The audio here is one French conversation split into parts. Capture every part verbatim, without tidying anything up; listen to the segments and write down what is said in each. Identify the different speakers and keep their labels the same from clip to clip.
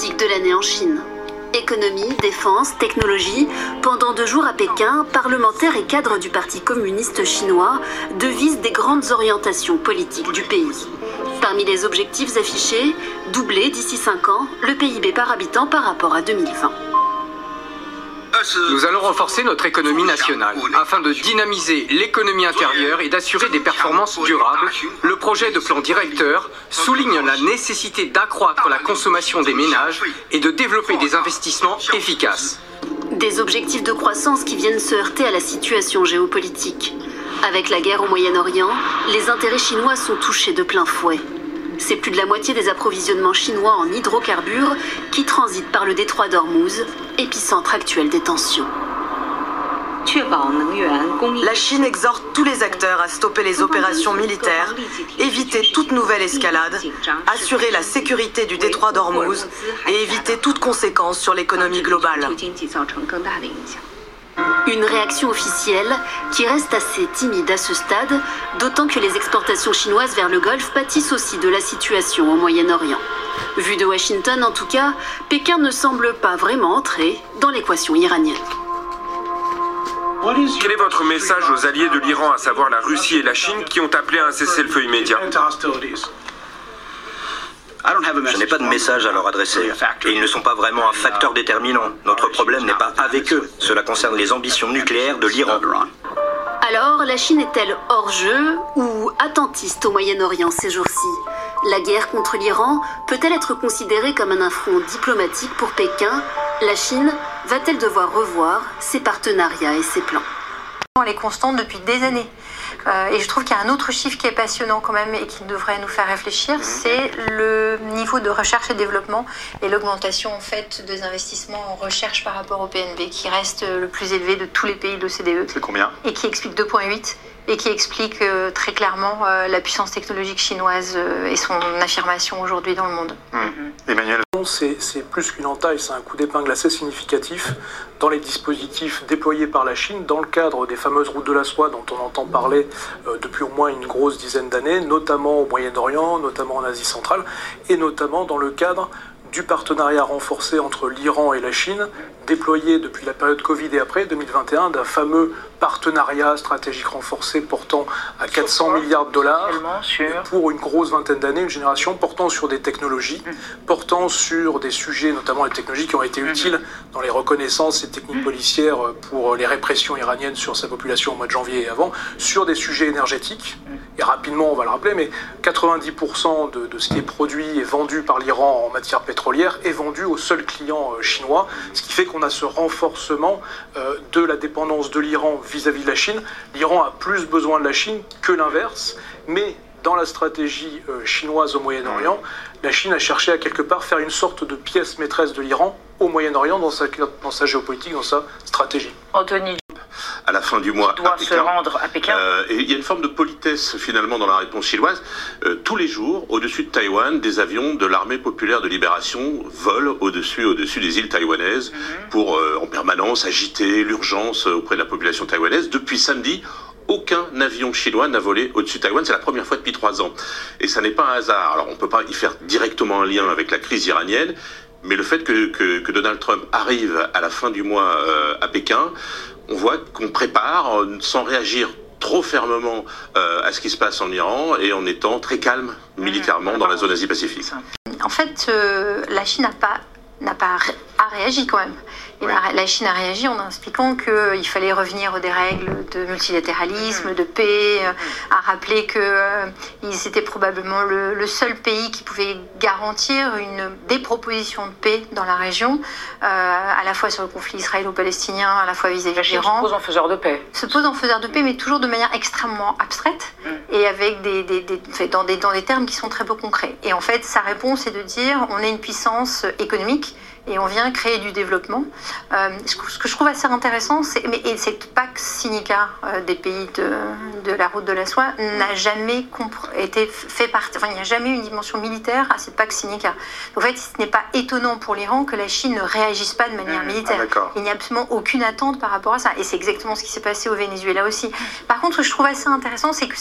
Speaker 1: politique de l'année en Chine. Économie, défense, technologie, pendant deux jours à Pékin, parlementaires et cadres du Parti communiste chinois devisent des grandes orientations politiques du pays. Parmi les objectifs affichés, doubler d'ici cinq ans le P I B par habitant par rapport à deux mille vingt.
Speaker 2: Nous allons renforcer notre économie nationale afin de dynamiser l'économie intérieure et d'assurer des performances durables. Le projet de plan directeur souligne la nécessité d'accroître la consommation des ménages et de développer des investissements efficaces.
Speaker 1: Des objectifs de croissance qui viennent se heurter à la situation géopolitique. Avec la guerre au Moyen-Orient, les intérêts chinois sont touchés de plein fouet. C'est plus de la moitié des approvisionnements chinois en hydrocarbures qui transitent par le détroit d'Ormuz, épicentre actuel des tensions.
Speaker 3: La Chine exhorte tous les acteurs à stopper les opérations militaires, éviter toute nouvelle escalade, assurer la sécurité du détroit d'Ormuz et éviter toute conséquence sur l'économie globale.
Speaker 1: Une réaction officielle qui reste assez timide à ce stade, d'autant que les exportations chinoises vers le Golfe pâtissent aussi de la situation au Moyen-Orient. Vu de Washington en tout cas, Pékin ne semble pas vraiment entrer dans l'équation iranienne.
Speaker 4: Quel est votre message aux alliés de l'Iran, à savoir la Russie et la Chine, qui ont appelé à un cessez-le-feu immédiat ?
Speaker 5: Je n'ai pas de message à leur adresser. Et ils ne sont pas vraiment un facteur déterminant. Notre problème n'est pas avec eux. Cela concerne les ambitions nucléaires de l'Iran.
Speaker 1: Alors, la Chine est-elle hors jeu ou attentiste au Moyen-Orient ces jours-ci? La guerre contre l'Iran peut-elle être considérée comme un affront diplomatique pour Pékin? La Chine va-t-elle devoir revoir ses partenariats et ses plans?
Speaker 6: Elle est constante depuis des années. Euh, et je trouve qu'il y a un autre chiffre qui est passionnant quand même et qui devrait nous faire réfléchir, c'est le niveau de recherche et développement et l'augmentation en fait des investissements en recherche par rapport au P N B qui reste le plus élevé de tous les pays de l'O C D E.
Speaker 7: C'est combien? Et
Speaker 6: qui explique deux virgule huit et qui explique euh, très clairement euh, la puissance technologique chinoise euh, et son affirmation aujourd'hui dans le monde.
Speaker 7: Mmh. Emmanuel.
Speaker 8: C'est plus qu'une entaille, c'est un coup d'épingle assez significatif dans les dispositifs déployés par la Chine dans le cadre des fameuses routes de la soie dont on entend parler euh, depuis au moins une grosse dizaine d'années, notamment au Moyen-Orient, notamment en Asie centrale, et notamment dans le cadre du partenariat renforcé entre l'Iran et la Chine, déployé depuis la période Covid et après, deux mille vingt et un, d'un fameux partenariat stratégique renforcé portant à quatre cents milliards de dollars pour une grosse vingtaine d'années, une génération portant sur des technologies, portant sur des sujets, notamment les technologies qui ont été utiles dans les reconnaissances et techniques policières pour les répressions iraniennes sur sa population au mois de janvier et avant, sur des sujets énergétiques. Et rapidement, on va le rappeler, mais quatre-vingt-dix pour cent de, de ce qui est produit et vendu par l'Iran en matière pétrolière est vendu aux seuls clients euh, chinois, ce qui fait qu'on a ce renforcement euh, de la dépendance de l'Iran vis-à-vis de la Chine. L'Iran a plus besoin de la Chine que l'inverse, mais dans la stratégie euh, chinoise au Moyen-Orient, la Chine a cherché à quelque part faire une sorte de pièce maîtresse de l'Iran au Moyen-Orient dans sa, dans sa géopolitique, dans sa stratégie.
Speaker 9: Anthony.
Speaker 10: À la fin du mois
Speaker 9: doit
Speaker 10: à
Speaker 9: se
Speaker 10: Pékin.
Speaker 9: rendre à Pékin.
Speaker 10: Euh, et il y a une forme de politesse finalement dans la réponse chinoise. Euh, tous les jours, au-dessus de Taïwan, des avions de l'armée populaire de libération volent au-dessus, au-dessus des îles taïwanaises mm-hmm. pour euh, en permanence agiter l'urgence auprès de la population taïwanaise. Depuis samedi, aucun avion chinois n'a volé au-dessus de Taïwan. C'est la première fois depuis trois ans. Et ça n'est pas un hasard. Alors on ne peut pas y faire directement un lien avec la crise iranienne, mais le fait que, que, que Donald Trump arrive à la fin du mois euh, à Pékin, on voit qu'on prépare euh, sans réagir trop fermement euh, à ce qui se passe en Iran et en étant très calme militairement dans la zone Asie-Pacifique.
Speaker 6: En fait, euh, la Chine n'a pas, n'a pas ré a réagi quand même. Et oui. la, la Chine a réagi en expliquant qu'il fallait revenir des règles de multilatéralisme, de paix, euh, à rappeler qu'ils euh, étaient probablement le, le seul pays qui pouvait garantir une, des propositions de paix dans la région, euh, à la fois sur le conflit israélo-palestinien, à la fois vis-à-vis de l'Iran.
Speaker 9: Se pose en faiseur de paix.
Speaker 6: Se pose en faiseur de paix, mais toujours de manière extrêmement abstraite mm. et avec des, des, des, dans, des, dans des termes qui sont très peu concrets. Et en fait, sa réponse est de dire on est une puissance économique et on vient créer du développement. Euh, ce que je trouve assez intéressant, c'est et cette Pax Sinica euh, des pays de, de la route de la soie n'a jamais été fait partie, enfin il n'y a jamais eu une dimension militaire à cette Pax Sinica. Donc, en fait, ce n'est pas étonnant pour l'Iran que la Chine ne réagisse pas de manière mmh, militaire. Ah, il n'y a absolument aucune attente par rapport à ça. Et c'est exactement ce qui s'est passé au Venezuela aussi. Par contre, ce que je trouve assez intéressant, c'est que c'est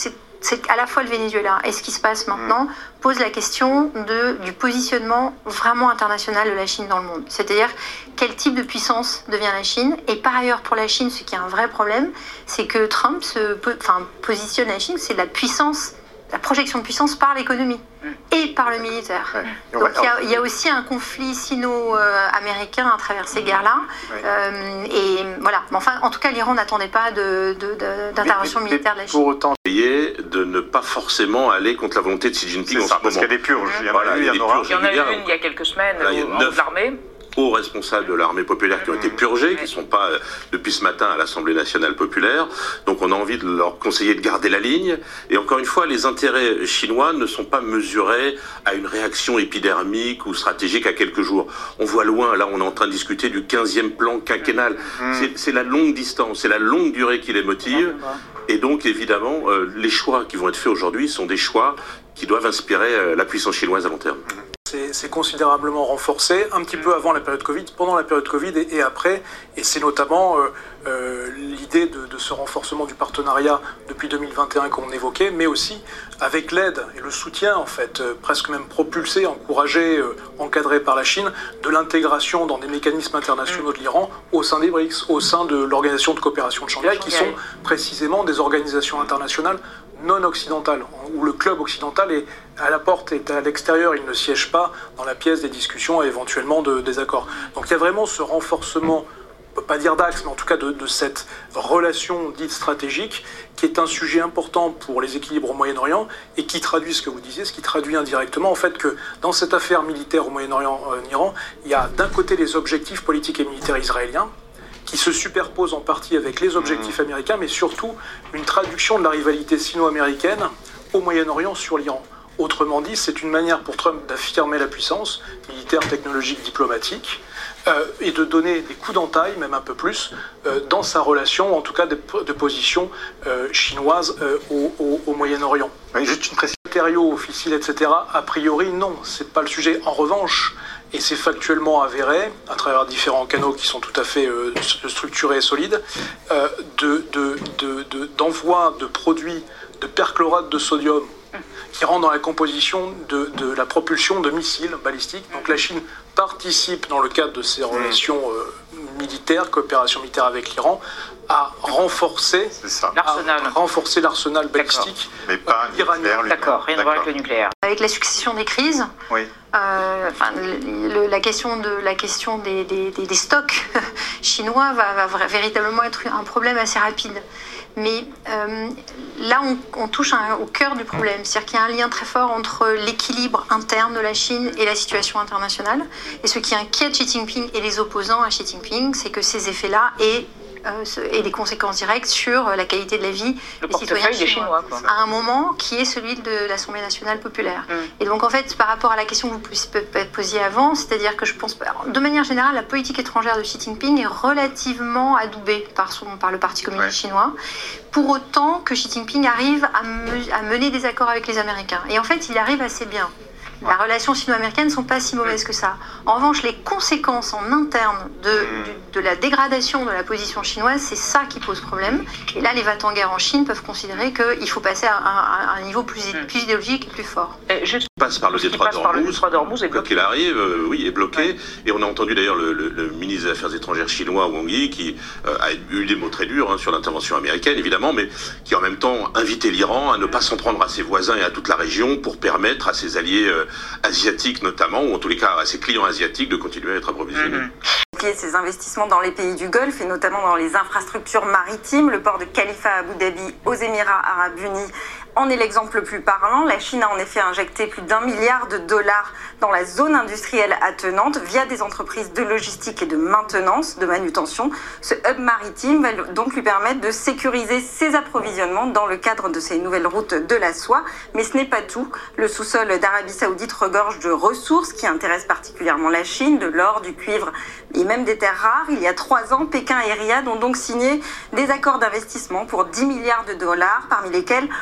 Speaker 6: c'est à la fois le Venezuela et ce qui se passe maintenant pose la question de, du positionnement vraiment international de la Chine dans le monde. C'est-à-dire quel type de puissance devient la Chine. Et par ailleurs, pour la Chine, ce qui est un vrai problème, c'est que Trump se, enfin, positionne la Chine, c'est la puissance, la projection de puissance par l'économie et par le militaire. Ouais. Donc il y, a, il y a aussi un conflit sino-américain à travers ces guerres-là. Ouais. Euh, et voilà. Mais enfin, en tout cas, l'Iran n'attendait pas de, de, de, d'intervention mais, mais, militaire de la Chine.
Speaker 10: Pour autant, de ne pas forcément aller contre la volonté de Xi Jinping en ce moment.
Speaker 7: Parce qu'il y a des purges.
Speaker 10: Il y, voilà, il y, a des purges.
Speaker 9: Il y en a eu une il y a quelques semaines voilà, au nom de l'armée.
Speaker 10: Hauts responsables de l'armée populaire qui ont été purgés, qui ne sont pas euh, depuis ce matin à l'Assemblée nationale populaire. Donc on a envie de leur conseiller de garder la ligne. Et encore une fois, les intérêts chinois ne sont pas mesurés à une réaction épidermique ou stratégique à quelques jours. On voit loin, là on est en train de discuter du quinzième plan quinquennal. Mmh. C'est, c'est la longue distance, c'est la longue durée qui les motive. Et donc évidemment, euh, les choix qui vont être faits aujourd'hui sont des choix qui doivent inspirer euh, la puissance chinoise à long terme.
Speaker 8: C'est, c'est considérablement renforcé, un petit peu avant la période Covid, pendant la période Covid et, et après. Et c'est notamment euh, euh, l'idée de, de ce renforcement du partenariat depuis deux mille vingt et un qu'on évoquait, mais aussi avec l'aide et le soutien, en fait, euh, presque même propulsé, encouragé, euh, encadré par la Chine, de l'intégration dans des mécanismes internationaux de l'Iran au sein des B R I C S, au sein de l'Organisation de coopération de Shanghai, qui sont précisément des organisations internationales non occidentale, où le club occidental est à la porte, est à l'extérieur, il ne siège pas dans la pièce des discussions et éventuellement de, des accords. Donc il y a vraiment ce renforcement, on ne peut pas dire d'axe, mais en tout cas de, de cette relation dite stratégique, qui est un sujet important pour les équilibres au Moyen-Orient et qui traduit ce que vous disiez, ce qui traduit indirectement en fait que dans cette affaire militaire au Moyen-Orient, en Iran, il y a d'un côté les objectifs politiques et militaires israéliens, qui se superpose en partie avec les objectifs américains, mais surtout une traduction de la rivalité sino-américaine au Moyen-Orient sur l'Iran. Autrement dit, c'est une manière pour Trump d'affirmer la puissance militaire, technologique, diplomatique, euh, et de donner des coups d'entaille, même un peu plus, euh, dans sa relation, en tout cas de, de position euh, chinoise euh, au, au, au Moyen-Orient.
Speaker 7: Oui, juste une précision.
Speaker 8: Matériaux officiels, et cetera, a priori, non, c'est pas le sujet. En revanche, et c'est factuellement avéré, à travers différents canaux qui sont tout à fait euh, structurés et solides, euh, de, de, de, de, d'envoi de produits de perchlorate de sodium qui rentrent dans la composition de, de la propulsion de missiles balistiques. Donc la Chine participe, dans le cadre de ses relations euh, militaires, coopération militaire avec l'Iran, à renforcer,
Speaker 9: l'arsenal.
Speaker 8: à renforcer l'arsenal balistique
Speaker 7: mais pas
Speaker 8: euh, iranien.
Speaker 9: D'accord, rien à voir avec le nucléaire.
Speaker 6: Avec la succession des crises,
Speaker 7: oui.
Speaker 6: euh, enfin, le, le, la question, de, la question des, des, des, des stocks chinois va, va véritablement être un problème assez rapide. Mais euh, là, on, on touche un, au cœur du problème. C'est-à-dire qu'il y a un lien très fort entre l'équilibre interne de la Chine et la situation internationale. Et ce qui inquiète Xi Jinping et les opposants à Xi Jinping, c'est que ces effets-là aient et des conséquences directes sur la qualité de la vie
Speaker 9: le
Speaker 6: des citoyens chinois,
Speaker 9: chinois quoi.
Speaker 6: À un moment qui est celui de l'Assemblée nationale populaire. Mm. Et donc en fait, par rapport à la question que vous posiez avant, c'est-à-dire que je pense, de manière générale, la politique étrangère de Xi Jinping est relativement adoubée par, son, par le Parti communiste ouais. chinois, pour autant que Xi Jinping arrive à, me, à mener des accords avec les Américains. Et en fait, il y arrive assez bien. La relation sino-américaine ne sont pas si mauvaises que ça. En revanche, les conséquences en interne de, de, de la dégradation de la position chinoise, c'est ça qui pose problème. Et là, les va-t-en-guerre en Chine peuvent considérer qu'il faut passer à un, à un niveau plus, plus idéologique et plus fort.
Speaker 10: Et je... passe par le détroit d'Ormuz, quoi qu'il arrive, euh, oui, est bloqué. Ouais. Et on a entendu d'ailleurs le, le, le ministre des Affaires étrangères chinois, Wang Yi, qui euh, a eu des mots très durs hein, sur l'intervention américaine, évidemment, mais qui en même temps invitait l'Iran à ne pas s'en prendre à ses voisins et à toute la région pour permettre à ses alliés euh, asiatiques notamment, ou en tous les cas à ses clients asiatiques, de continuer à être approvisionnés.
Speaker 11: Mmh. Ses investissements dans les pays du Golfe et notamment dans les infrastructures maritimes, le port de Khalifa à Abu Dhabi aux Émirats Arabes Unis en est l'exemple le plus parlant. La Chine a en effet injecté plus d'un milliard de dollars dans la zone industrielle attenante via des entreprises de logistique et de maintenance, de manutention. Ce hub maritime va donc lui permettre de sécuriser ses approvisionnements dans le cadre de ces nouvelles routes de la soie. Mais ce n'est pas tout. Le sous-sol d'Arabie Saoudite regorge de ressources qui intéressent particulièrement la Chine, de l'or, du cuivre et même des terres rares. Il y a trois ans, Pékin et Riyad ont donc signé des accords d'investissement pour dix milliards de dollars, parmi lesquels un projet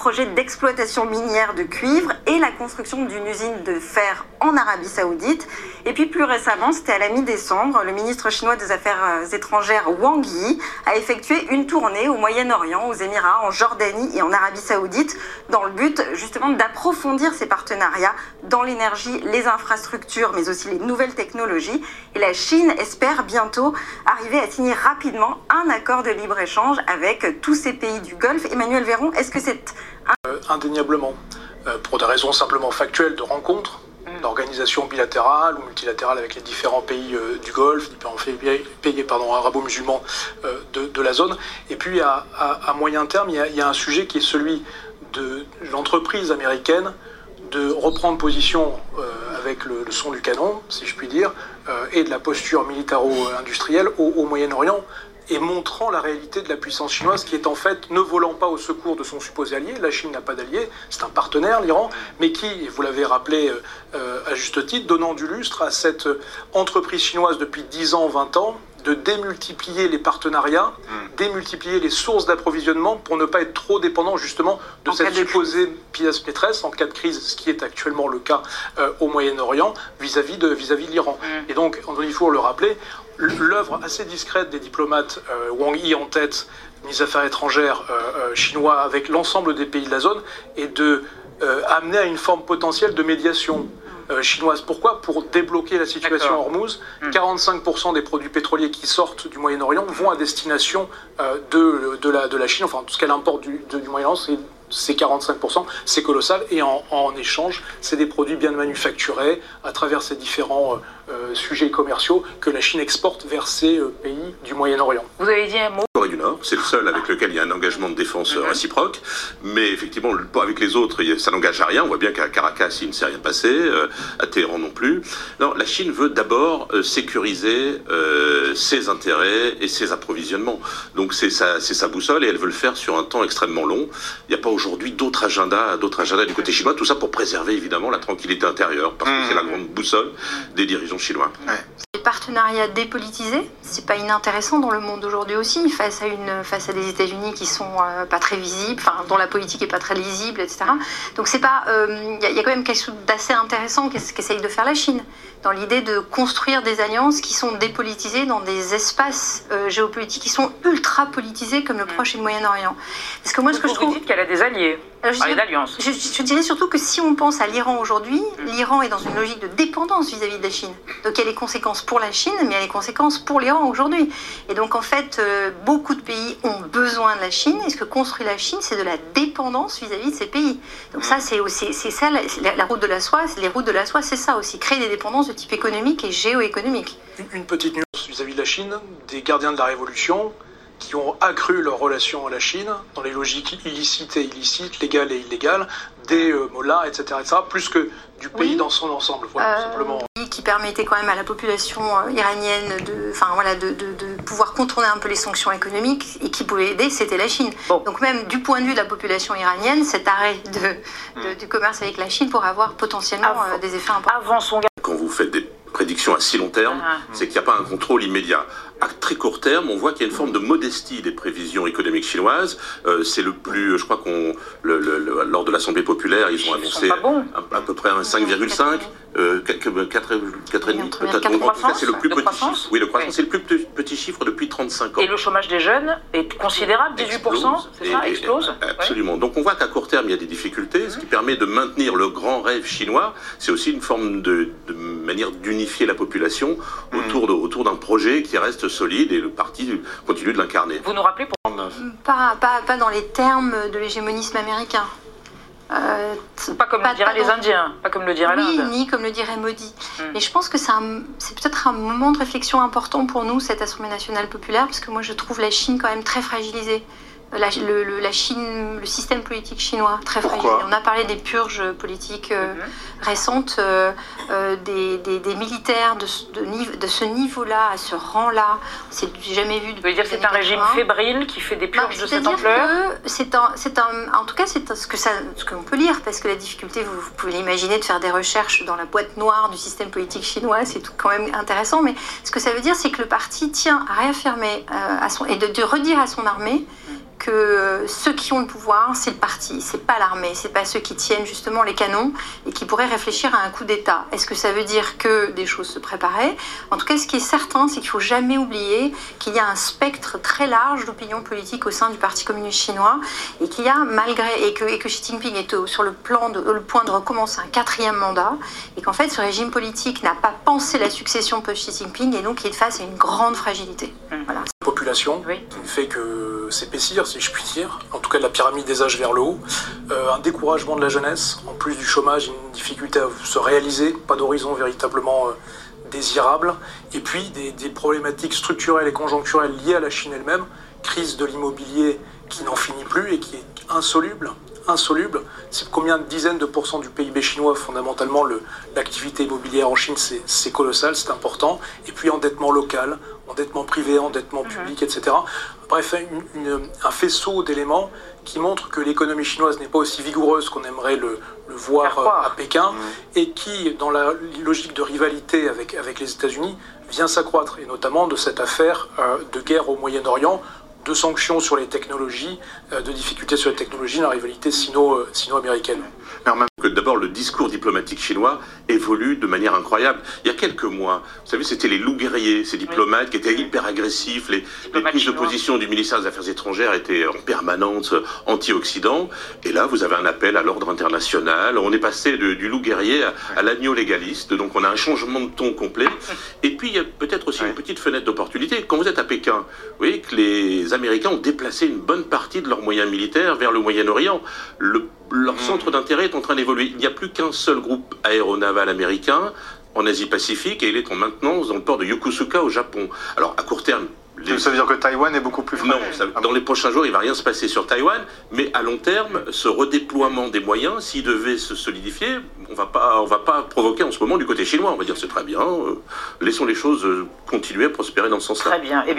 Speaker 11: projet d'exploitation minière de cuivre et la construction d'une usine de fer en Arabie Saoudite. Et puis plus récemment, c'était à la mi-décembre, le ministre chinois des Affaires étrangères Wang Yi a effectué une tournée au Moyen-Orient, aux Émirats, en Jordanie et en Arabie Saoudite, dans le but justement d'approfondir ces partenariats dans l'énergie, les infrastructures, mais aussi les nouvelles technologies. Et la Chine espère bientôt arriver à signer rapidement un accord de libre-échange avec tous ces pays du Golfe. Emmanuel Véron, est-ce que c'est... Un...
Speaker 8: Euh, indéniablement, euh, pour des raisons simplement factuelles de rencontres, d'organisation bilatérale ou multilatérale avec les différents pays euh, du Golfe, différents pays pardon, arabo-musulmans euh, de, de la zone. Et puis à, à, à moyen terme, il y, a, il y a un sujet qui est celui de l'entreprise américaine de reprendre position euh, avec le, le son du canon, si je puis dire, euh, et de la posture militaro-industrielle au, au Moyen-Orient, et montrant la réalité de la puissance chinoise qui est en fait ne volant pas au secours de son supposé allié. La Chine n'a pas d'allié, c'est un partenaire, l'Iran, mais qui, vous l'avez rappelé euh, à juste titre, donnant du lustre à cette entreprise chinoise depuis dix ans, vingt ans, de démultiplier les partenariats, mmh. démultiplier les sources d'approvisionnement pour ne pas être trop dépendant justement de en cette supposée pièce maîtresse en cas de crise, ce qui est actuellement le cas euh, au Moyen-Orient vis-à-vis de, vis-à-vis de l'Iran. Mmh. Et donc, il faut le rappeler, l'œuvre assez discrète des diplomates euh, Wang Yi en tête, ministre des Affaires étrangères euh, euh, chinois avec l'ensemble des pays de la zone, est de euh, amener à une forme potentielle de médiation euh, chinoise. Pourquoi ? Pour débloquer la situation à Hormuz. Mmh. quarante-cinq pour cent des produits pétroliers qui sortent du Moyen-Orient vont à destination euh, de, de, la, de la Chine, enfin tout ce qu'elle importe du, de, du Moyen-Orient, c'est c'est quarante-cinq pour cent, c'est colossal, et en, en échange, c'est des produits bien manufacturés à travers ces différents euh, sujets commerciaux que la Chine exporte vers ces euh, pays du Moyen-Orient.
Speaker 9: Vous avez dit un mot ?
Speaker 10: Corée du Nord, c'est le seul avec lequel il y a un engagement de défense mm-hmm. réciproque, mais effectivement, avec les autres, ça n'engage à rien. On voit bien qu'à Caracas, il ne s'est rien passé, euh, à Téhéran non plus. Non, la Chine veut d'abord euh, sécuriser euh, ses intérêts et ses approvisionnements. Donc c'est sa, c'est sa boussole, et elle veut le faire sur un temps extrêmement long. Il n'y a pas aujourd'hui d'autres agendas, d'autres agendas du côté chinois, tout ça pour préserver évidemment la tranquillité intérieure, parce que mmh. c'est la grande boussole des dirigeants chinois.
Speaker 6: Ouais. Les partenariats dépolitisés, c'est pas inintéressant dans le monde d'aujourd'hui aussi, face à, une, face à des États-Unis qui sont euh, pas très visibles, enfin dont la politique est pas très lisible, et cetera. Donc c'est pas, il euh, y, y a quand même quelque chose d'assez intéressant qu'essaye de faire la Chine, dans l'idée de construire des alliances qui sont dépolitisées dans des espaces euh, géopolitiques qui sont ultra politisés comme le Proche et le Moyen-Orient. Parce que moi, ce que je trouve,
Speaker 9: vous dites qu'elle a des alliés.
Speaker 6: Alors, je, dirais, je, je dirais surtout que si on pense à l'Iran aujourd'hui, mmh. l'Iran est dans une logique de dépendance vis-à-vis de la Chine. Donc il y a les conséquences pour la Chine, mais il y a les conséquences pour l'Iran aujourd'hui. Et donc en fait, euh, beaucoup de pays ont besoin de la Chine, et ce que construit la Chine, c'est de la dépendance vis-à-vis de ces pays. Donc mmh. ça, c'est aussi, c'est ça, la, la route de la soie, les routes de la soie, c'est ça aussi, créer des dépendances de type économique et géoéconomique.
Speaker 8: Une, une petite nuance vis-à-vis de la Chine, des gardiens de la Révolution, qui ont accru leur relation à la Chine dans les logiques illicites et illicites, légales et illégales, des euh, mollahs, et cetera, et cetera, plus que du pays oui. dans son ensemble. Voilà, euh, simplement.
Speaker 6: Qui permettait quand même à la population euh, iranienne de, enfin, voilà, de, de, de pouvoir contourner un peu les sanctions économiques, et qui pouvait aider, c'était la Chine. Bon. Donc même du point de vue de la population iranienne, cet arrêt de, de, du commerce avec la Chine pourrait avoir potentiellement avant, euh, des effets importants.
Speaker 9: Avant son...
Speaker 10: Quand vous faites des prédiction à si long terme, ah. c'est qu'il n'y a pas un contrôle immédiat. À très court terme, on voit qu'il y a une forme de modestie des prévisions économiques chinoises. Euh, c'est le plus, je crois qu'on, le, le, le, lors de l'Assemblée populaire, ils ont annoncé
Speaker 9: bon.
Speaker 10: à, à peu près un cinq virgule cinq, euh, quatre virgule cinq. C'est le plus petit chiffre. Oui, le croissance, oui. c'est le plus petit, petit chiffre depuis trente-cinq ans.
Speaker 9: Et le chômage des jeunes est considérable, dix-huit pour cent, c'est ça, explose.
Speaker 10: Absolument. Donc on voit qu'à court terme, il y a des difficultés. Mm-hmm. Ce qui permet de maintenir le grand rêve chinois, c'est aussi une forme de, de manière d'unifier la population autour de, autour d'un projet qui reste solide, et le parti continue de l'incarner.
Speaker 9: Vous nous rappelez pour...
Speaker 6: Pas, pas, pas dans les termes de l'hégémonisme américain.
Speaker 9: Euh, pas comme pas, le diraient les dans... Indiens, pas comme le dirait l'Inde.
Speaker 6: Oui, ni comme le dirait Modi. Mm. Mais je pense que c'est, un, c'est peut-être un moment de réflexion important pour nous, cette Assemblée nationale populaire, parce que moi je trouve la Chine quand même très fragilisée. La, le, le, la Chine, le système politique chinois, très fragile. On a parlé des purges politiques euh, mm-hmm. récentes, euh, euh, des, des, des militaires de, de, de ce niveau-là, à ce rang-là. C'est jamais vu depuis.
Speaker 9: Vous voulez dire que c'est un régime fébrile qui fait des purges bah, de cette ampleur ?
Speaker 6: C'est un, c'est un, en tout cas, c'est ce que ça, ce qu'on peut lire, parce que la difficulté, vous, vous pouvez l'imaginer, de faire des recherches dans la boîte noire du système politique chinois, c'est tout quand même intéressant. Mais ce que ça veut dire, c'est que le parti tient à réaffirmer euh, à son, et de, de redire à son armée que ceux qui ont le pouvoir, c'est le parti, c'est pas l'armée, c'est pas ceux qui tiennent justement les canons et qui pourraient réfléchir à un coup d'État. Est-ce que ça veut dire que des choses se préparaient? En tout cas, ce qui est certain, c'est qu'il ne faut jamais oublier qu'il y a un spectre très large d'opinion politique au sein du Parti communiste chinois et qu'il y a malgré et que, et que Xi Jinping est au, sur le, plan de, le point de recommencer un quatrième mandat et qu'en fait, ce régime politique n'a pas pensé la succession post-Xi Jinping et donc il est face à une grande fragilité. Voilà.
Speaker 8: La population oui. qui ne fait que s'épaissir, si je puis dire, en tout cas de la pyramide des âges vers le haut, euh, un découragement de la jeunesse, en plus du chômage, une difficulté à se réaliser, pas d'horizon véritablement euh, désirable, et puis des, des problématiques structurelles et conjoncturelles liées à la Chine elle-même, crise de l'immobilier qui n'en finit plus et qui est insoluble, insoluble. C'est combien de dizaines de pourcents du P I B chinois, fondamentalement, le, l'activité immobilière en Chine, c'est, c'est colossal, c'est important. Et puis endettement local, endettement privé, endettement public, et cetera. Bref, une, une, un faisceau d'éléments qui montrent que l'économie chinoise n'est pas aussi vigoureuse qu'on aimerait le, le voir euh, à Pékin, mmh. et qui, dans la logique de rivalité avec, avec les États-Unis, vient s'accroître, et notamment de cette affaire euh, de guerre au Moyen-Orient, de sanctions sur les technologies, de difficultés sur les technologies, la rivalité sino, sino-américaine.
Speaker 10: Que d'abord, le discours diplomatique chinois évolue de manière incroyable. Il y a quelques mois, vous savez, c'était les loups guerriers, ces diplomates oui. qui étaient hyper agressifs, les, les prises de position du ministère des Affaires étrangères étaient en permanence anti-Occident, et là, vous avez un appel à l'ordre international. On est passé de, du loup guerrier à, à l'agneau légaliste, donc on a un changement de ton complet. Et puis, il y a peut-être aussi une petite fenêtre d'opportunité. Quand vous êtes à Pékin, vous voyez que les Américains ont déplacé une bonne partie de leurs moyens militaires vers le Moyen-Orient. Le, leur centre d'intérêt est en train d'évoluer. Il n'y a plus qu'un seul groupe aéronaval américain en Asie-Pacifique et il est en maintenance dans le port de Yokosuka au Japon. Alors à court terme,
Speaker 7: les... ça veut dire que Taïwan est beaucoup plus frais.
Speaker 10: Non, ça, dans les prochains jours, il ne va rien se passer sur Taïwan, mais à long terme, ce redéploiement des moyens, s'il devait se solidifier, on va pas, on va pas provoquer en ce moment du côté chinois. On va dire c'est très bien, euh, laissons les choses continuer à prospérer dans ce sens-là.
Speaker 9: Très bien. Eh bien